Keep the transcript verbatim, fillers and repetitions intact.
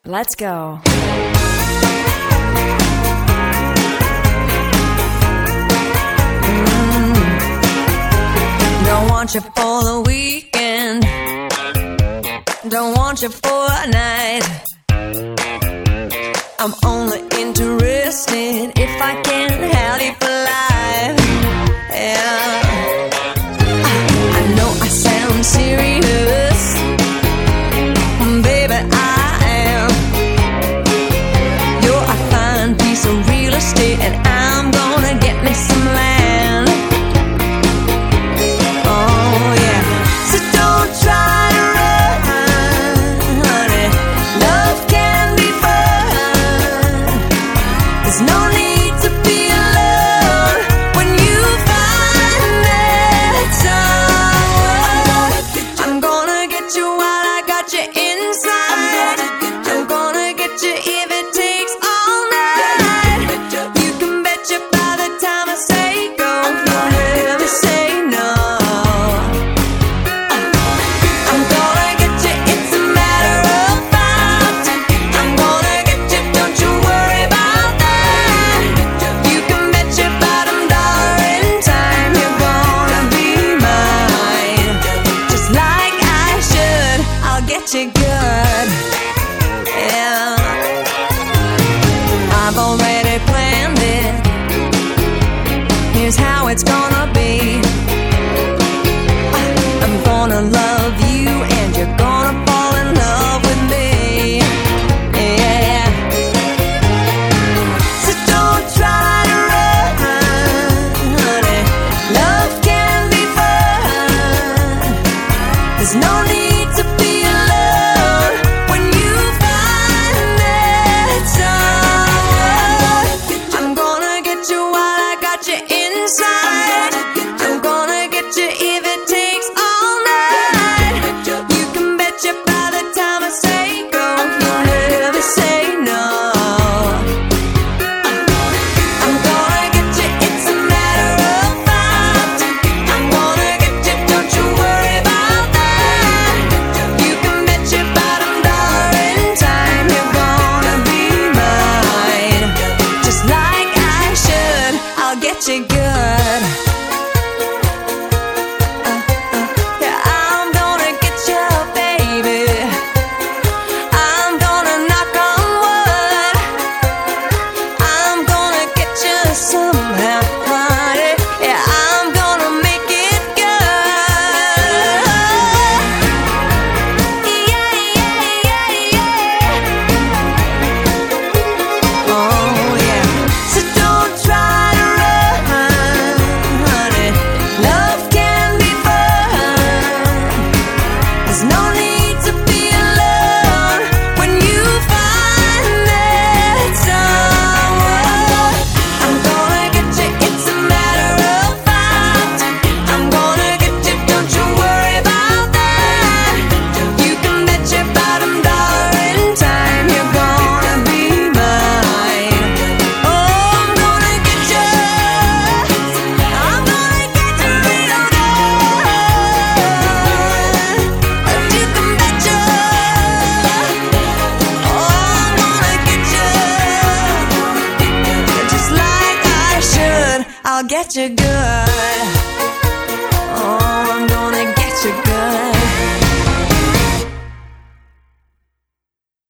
Let's go. Mm. Don't want you for the weekend. Don't want you for a night. I'm only interested if I can have you for life. Yeah. I, I know I sound serious, baby, I am. You're a fine piece of real estate, and I'm gonna get me some land. Oh yeah. So don't try to run, honey. Love can be fun. There's no need to be alone when you find that someone. I'm gonna get you while I got you inside. I'm gonna get you if it takes all night. You can bet you by the time I say go, you'll never say no. I'm gonna get you, it's a matter of fact. I'm gonna get you, don't you worry about that. You can bet your bottom dollar in time you're gonna be mine. Just like I should, I'll get you good. Yeah, I've already planned it. Here's how it's gonna be. I'm gonna love you and you're gonna fall in love with me. Yeah. So don't try to run, honey. Love can be fun. There's no need to be alone when you find that someone. I'm gonna get you while I got you inside. I'm gonna get you if it takes all night. You can bet you by the time I say go, you'll never say no. I'm gonna get you, it's a matter of fact. I'm gonna get you, don't you worry about that. You can bet your bottom dollar in time you're gonna be mine. Just like I should, I'll get you good. Uh, uh, yeah, I'm gonna get you, baby. I'm gonna knock on wood. I'm gonna get you somehow, honey. Yeah, I'm gonna make it good. Yeah, yeah, yeah, yeah. Oh yeah. So don't try to run, honey. Love can be fun. There's no need to be alone when you find that someone. I'm gonna get you, it's a matter of fact. I'm gonna get you, don't you worry about that. You can bet your bottom dollar in time you're gonna be mine. Oh, I'm gonna get you, I'm gonna get you real good. You can bet you, oh, I'm gonna get you, just like I should, I'll get you good.